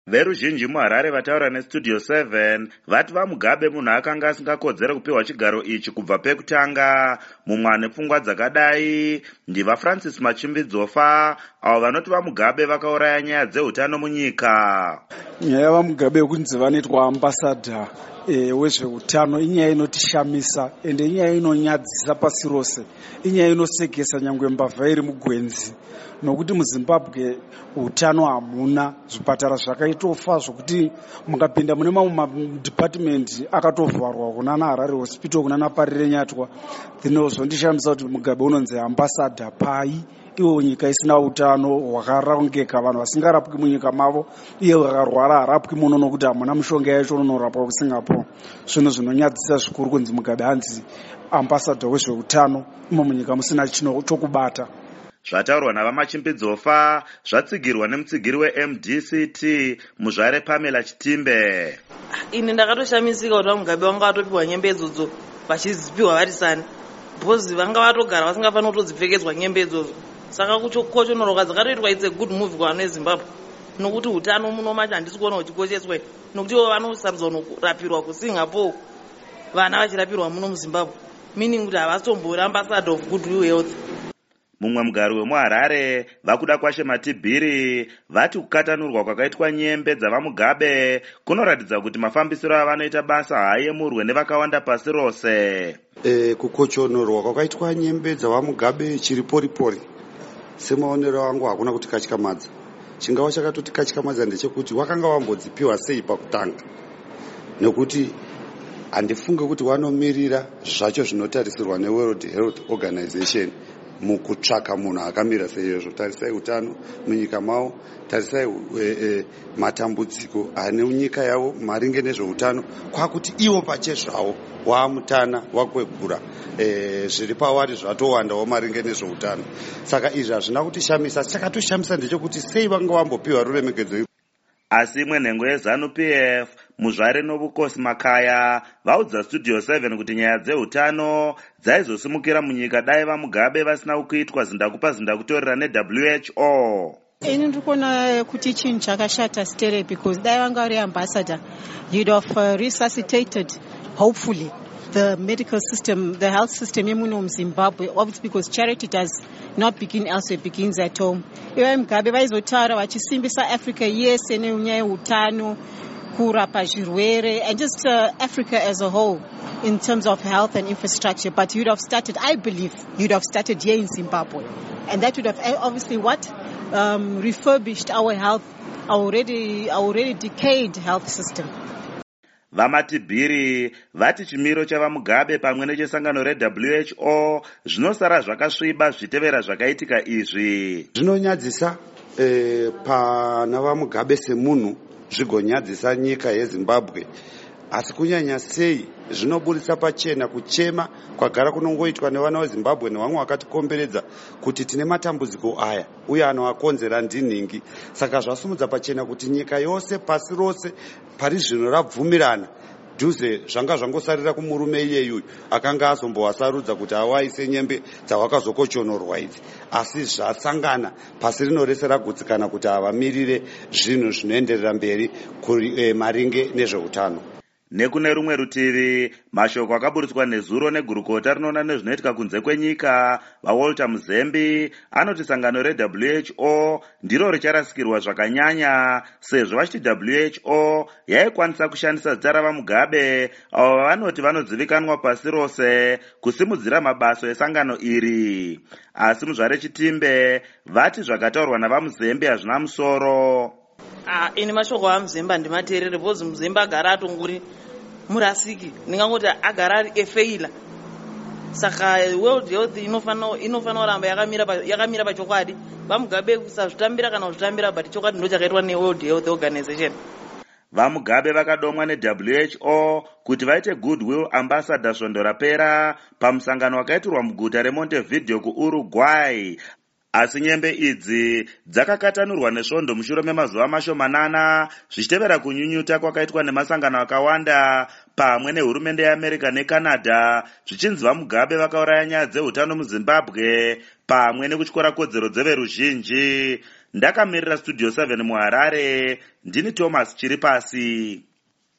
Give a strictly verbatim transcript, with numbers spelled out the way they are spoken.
Veruzhinji muHarare vataura neStudio seven vati vaMugabe munhu akanga asingakodzere kupiwa chigaro ichi kubva pekutanga. Mumwe ane pfungwa dzakadai ndiva Francis Machimbidzofa, avo vanoti vaMugabe vakauraya nyaya dzeutano munyika. Nyaya yavaMugabe yokunzi vanoitwa ambasadha e, wezveutano inyaya inotishamisa ende inyaya inonyadzisa pasi rose, inyaya inosekesa nyangwe mbavha iri mugwenzi, nokuti muZimbabwe utano hamuna, zvipatara zvakaitofa zvokuti mukapinda mune mamwe madepartment akatovharwa kunana Harare Hospital kunana Parire Nyatwa. Dzinozondishamisa kuti Mugabe unonzi ambasadha pai iwo nyika isina utano hwakarongeka, vanhu vasingarapwi munyika mavo, iye vakarwara harapwi muno nokuti hamuna mishonga yacho unorapwa kuSingapore. Zvinhu zvinonyadzisa zvikuru kunzi Mugabe anzi ambasadha wezveutano imo munyika musina chino chokubata. Zvataurwa navaMachimbidzofa zvatsigirwa nemutsigiri weM D C T Muzvare Pamela Chitimbe. Ini ndakatoshamisika kuti vaMugabe vanga vatopiwa nyembe idzodzo vachizipiwa vari sani, bhozi vanga vatogara vasingafanira kutodzipfekedzwa nyembe idzodzo. Saka kuchokochonoroka dzakatoitwa it's a good move kuvanhu veZimbabwe, nokuti utano muno macho handisi kuona uchikosheswa, nokuti ivo vanosarudzwa kurapirwa kuSingapore, vana vachirapirwa muno muZimbabwe, meaning kuti havatombori ambassador of good health. Mumwe mugari wemuHarare vakuda kwashe Matibhiri vati kukatanurwa kwakaitwa nyembe dzavaMugabe kunoratidza kuti mafambisiro avanoita basa haayemurwe nevakawanda pasi rose. E, kukochonorwa kwakaitwa nyembe dzavaMugabe chiri poripori. Semaonero angu hakuna kuti katyamadza. Chingava chakatoti katyamadza ndechekuti wakanga wambodzipiwa sei pakutanga, nekuti handifunge kuti wanomiririra zvacho zvinotarisirwa neWorld Health Organization mukutsvaka munhu akamira seizvo. Tarisai utano munyika mavo, tarisai e, e, matambudziko ane nyika yavo maringe nezveutano, kwakuti ivo pachezvavo waamutana wakwegura e, zviri pavari zvatowandawo maringe nezveutano. Saka izvi hazvina kutishamisa. Chakatoshamisa ndechekuti sei vanga vambopiwa ruremekedzo. Asi imwe nhengo yeZanu-P F Muzvare Novukosi Makaya vaudza Studio seven kuti nyaya dzeutano dzaizosimukira munyika dai vaMugabe vasina kuitwa zindakupa zindakutorera neW H O. Ini ndikuona kuti chinhu chakashata stere, because dai vanga vari ambassador you'd have uh, resuscitated hopefully the medical system, the health system yemuno muZimbabwe, obviously because charity does not begin elsewhere, it begins at home. Ivo Mugabe vaizotaura vachisimbisa Africa yese nenyaya yeutano, kurapa zvirwere, and just uh, Africa as a whole in terms of health and infrastructure. But you'd have started, I believe, you'd have started here in Zimbabwe, and that would have obviously what um, refurbished our health, our already, our already decayed health system. VaMatibhiri vati chimiro chavaMugabe pamwe nechesangano reW H O zvinosara zvakasviba zvitevera zvakaitika izvi. Zvinonyadzisa e, pana vaMugabe semunhu, zvigonyadzisa nyika yeZimbabwe, asi kunyanya sei zvinoburitsa pachena kuchema kwagara kunongoitwa nevana veZimbabwe nevamwe vakatikomberedza kuti tine matambudziko aya uye anoakonzera ndinhingi. Saka zvasumudza pachena kuti nyika yose pasi rose pari zvino rabvumirana dhuze zvanga zvangosarira kumurume iyeyu akanga azombowasarudza kuti awaise nyembe dzawakazokochonorwa idzi, asi zvasangana pasi rino rese ragutsikana kuti avamirire zvinhu zvinoenderera mberi kuri e, maringe nezveutano. Nekune rumwe rutivi mashoko akaburitswa nezuro negurukota rinoona nezvinoitika kunze kwenyika vaWalter Muzembi anoti sangano reW H O ndiro richarasikirwa zvakanyanya, sezvo vachiti W H O yaikwanisa kushandisa zita ravaMugabe avo vanoti vanodzivikanwa pasi rose kusimudzira mabasa esangano iri. Asi Muzvare Chitimbe vati zvakataurwa navaMuzembi hazvina musoro. Ah, ini mashoko aMuzembe ndimateerere, bhozi Muzembe agara atongori murasiki, ndingangoti agara ari efeila. Saka World Health inofanira inofanira kuramba yakamira yakamira pachokwadi. VaMugabe kusazvitambira kana kuzvitambira, but chokwadi ndo chakaitwa neWorld Health Organization. VaMugabe vakadomwa neW H O kuti vaite Goodwill Ambassador svondo rapera pamusangano wakaitirwa muguta reMontevideo kuUruguay. Asi nyembe idzi dzakakatanurwa nesvondo mushure memazuva mashomanana zvichitevera kunyunyuta kwakaitwa nemasangano akawanda pamwe nehurumende yeAmerica neCanada zvichinzi vaMugabe vakauraya nyaya dzeutano muZimbabwe pamwe nekutyora kodzero dzeveruzhinji. ndakamirira studio seven muharare ndini Thomas Chiripasi.